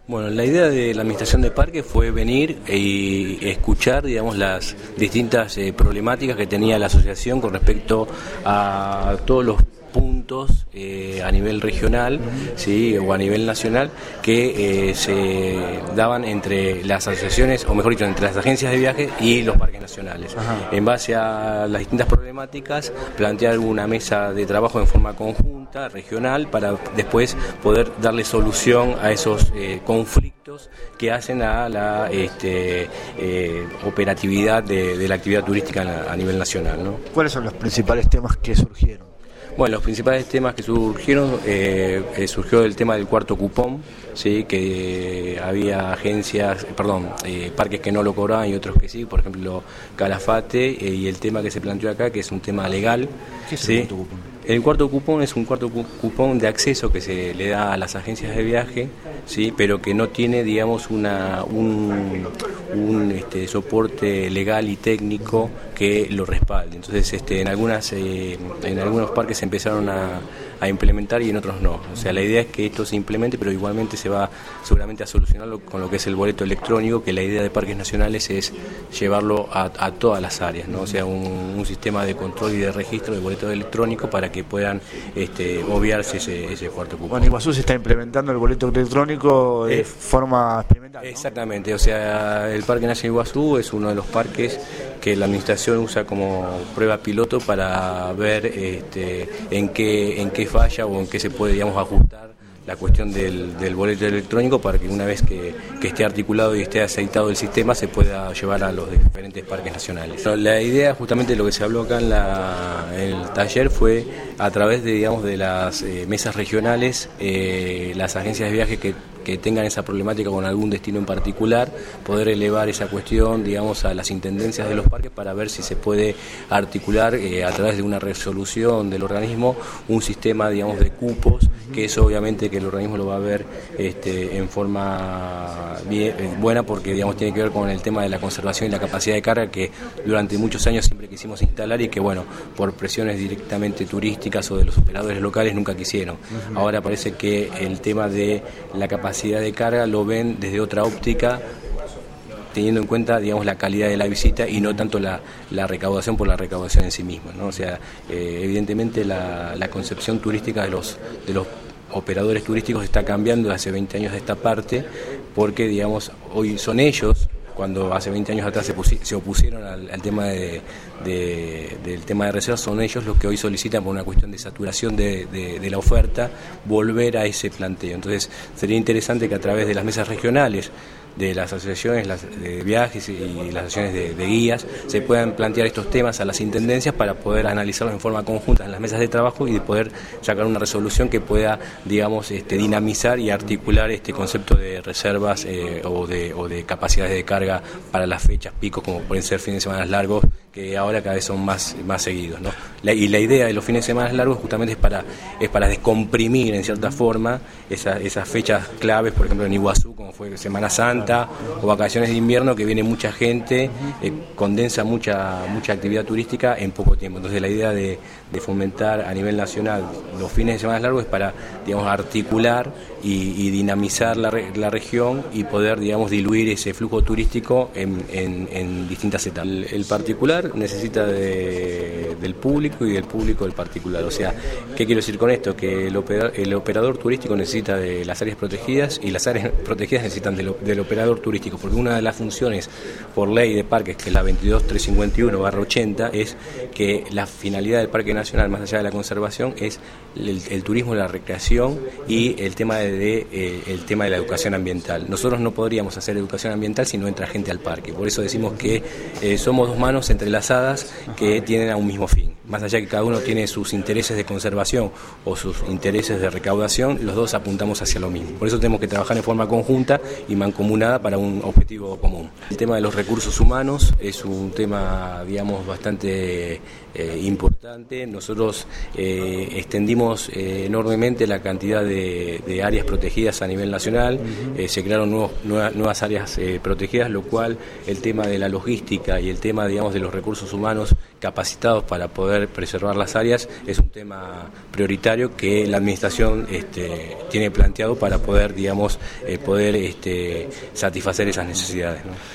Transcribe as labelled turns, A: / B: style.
A: Bueno, la idea de la Administración de Parques fue venir y escuchar, digamos, las distintas problemáticas que tenía la asociación con respecto a todos los puntos a nivel regional, ¿sí?, o a nivel nacional que se daban entre las asociaciones, o mejor dicho, entre las agencias de viaje y los parques nacionales. Ajá. En base a las distintas problemáticas, plantear una mesa de trabajo en forma conjunta, regional, para después poder darle solución a esos conflictos que hacen a la operatividad de la actividad turística a nivel nacional, ¿no?
B: ¿Cuáles son los principales temas que surgieron?
A: Bueno, los principales temas que surgieron, surgió el tema del cuarto cupón, sí, que había parques que no lo cobraban y otros que sí, por ejemplo Calafate, y el tema que se planteó acá, que es un tema legal.
B: ¿Qué es
A: ¿sí?
B: el cuarto cupón?
A: El cuarto cupón es un cuarto cupón de acceso que se le da a las agencias de viaje, sí, pero que no tiene, digamos, un soporte legal y técnico que lo respalde. Entonces, en algunos parques se empezaron a implementar y en otros no. O sea, la idea es que esto se implemente, pero igualmente se va seguramente a solucionarlo con lo que es el boleto electrónico, que la idea de Parques Nacionales es llevarlo a todas las áreas, ¿no? O sea, un sistema de control y de registro de boleto electrónico para que puedan obviarse ese cuarto cupón.
B: Bueno, en Iguazú se está implementando el boleto electrónico de forma experimental, ¿no?
A: Exactamente, o sea, el Parque Nacional Iguazú es uno de los parques que la administración usa como prueba piloto para ver en qué falla o en qué se puede, digamos, ajustar la cuestión del boleto electrónico para que una vez que esté articulado y esté aceitado el sistema se pueda llevar a los diferentes parques nacionales. La idea, justamente lo que se habló acá en el taller, fue a través de, digamos, de las mesas regionales, las agencias de viaje que tengan esa problemática con algún destino en particular, poder elevar esa cuestión, digamos, a las intendencias de los parques para ver si se puede articular a través de una resolución del organismo un sistema, digamos, de cupos, que eso obviamente que el organismo lo va a ver en forma buena, porque, digamos, tiene que ver con el tema de la conservación y la capacidad de carga que durante muchos años siempre quisimos instalar y que, bueno, por presiones directamente turísticas o de los operadores locales nunca quisieron. Ahora parece que el tema de la capacidad de carga lo ven desde otra óptica, teniendo en cuenta, digamos, la calidad de la visita y no tanto la recaudación por la recaudación en sí misma, ¿no? O sea, evidentemente la concepción turística de los operadores turísticos está cambiando hace 20 años de esta parte, porque, digamos, hoy son ellos, cuando hace 20 años atrás se opusieron al tema del tema de reservas, son ellos los que hoy solicitan, por una cuestión de saturación de la oferta, volver a ese planteo. Entonces sería interesante que a través de las mesas regionales, de las asociaciones de viajes y las asociaciones de guías, se puedan plantear estos temas a las intendencias para poder analizarlos en forma conjunta en las mesas de trabajo y de poder sacar una resolución que pueda, digamos, dinamizar y articular este concepto de reservas o de capacidades de carga para las fechas picos, como pueden ser fines de semana largos, que ahora cada vez son más seguidos, ¿no? Y la idea de los fines de semana largos justamente es para descomprimir en cierta forma esas fechas claves, por ejemplo en Iguazú, como fue Semana Santa o vacaciones de invierno, que viene mucha gente, condensa mucha actividad turística en poco tiempo. Entonces la idea de fomentar a nivel nacional los fines de semana largos es para, digamos, articular y dinamizar la región y poder, digamos, diluir ese flujo turístico en distintas etapas. El particular necesita del público y del público del particular. O sea, ¿qué quiero decir con esto? Que el operador turístico necesita de las áreas protegidas y las áreas protegidas necesitan del operador turístico, porque una de las funciones por ley de parques, que es la 22.351/80, es que la finalidad del Parque Nacional, más allá de la conservación, es el turismo, la recreación y el tema de la educación ambiental. Nosotros no podríamos hacer educación ambiental si no entra gente al parque. Por eso decimos que somos dos manos entrelazadas que tienen a un mismo fin. Más allá que cada uno tiene sus intereses de conservación o sus intereses de recaudación, los dos apuntamos hacia lo mismo. Por eso tenemos que trabajar en forma conjunta y mancomunada para un objetivo común. El tema de los recursos humanos es un tema, digamos, bastante importante. Nosotros extendimos enormemente la cantidad de áreas protegidas a nivel nacional. Se crearon nuevas áreas protegidas, lo cual el tema de la logística y el tema, digamos, de los recursos humanos capacitados para poder preservar las áreas es un tema prioritario que la administración tiene planteado para poder, digamos, satisfacer esas necesidades, ¿no?